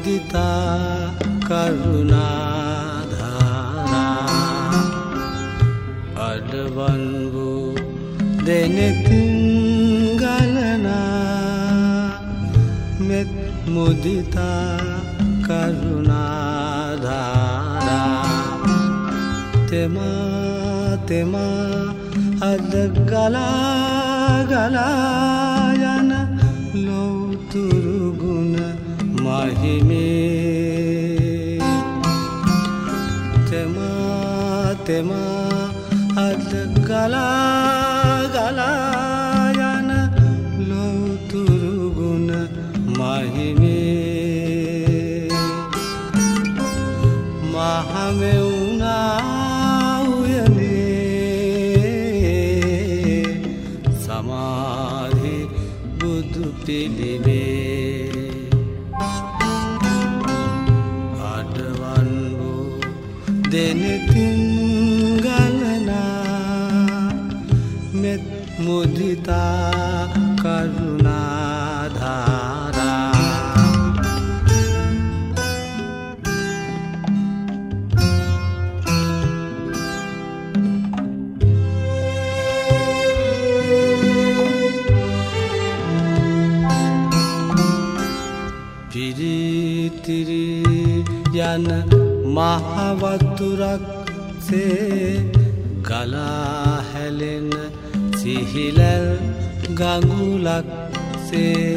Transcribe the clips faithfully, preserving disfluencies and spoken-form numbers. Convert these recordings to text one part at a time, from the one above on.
මුදිතා කරුණාධාරා අඩවන් වූ දෙනෙතින් ගලනා මෙත් මුදිතා කරුණාධාරා තෙමා තෙමා අද ගලා ගලා යන ලෞතුරු ගුණ මහිමේ තෙමා තෙමා අද ගලා ගලා යන ලෞතුරු ගුණ මහිමේ මහමෙවුනා උයනේ සමාධි බුදු පිළිමේ අඩවන් වූ දෙනෙතින් ගලනා මෙත් මුදිතා කරුණාධාරා පිරිතිරි යන මහවතුරක් සේ ගලා හැලෙන සිහිලල් ගඟුලක් සේ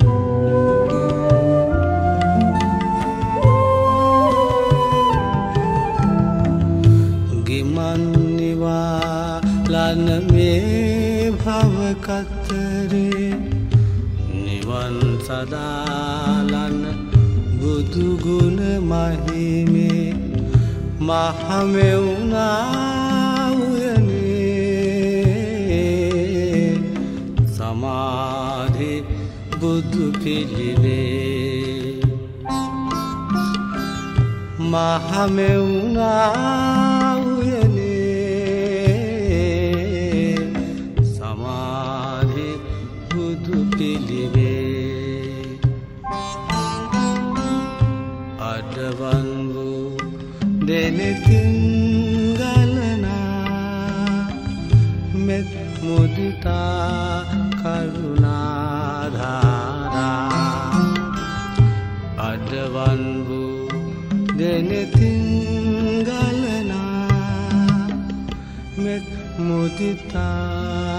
ගිමන් නිවාලන මේ භව කතරේ නිවන් සදාලන බුදු ගුණ මහිමේ මහමෙවුනා උයනේ සමාධි බුදු පිළිමේ මහමෙවුනා උයනේ සමාධි බුදු පිළිමේ අඩවන් වූ දෙනෙතින් ගලනා මෙත් මුදිතා කරුණාධාරා අඩවන් වූ දෙනෙතින් ගලනා මෙත් මුදිතා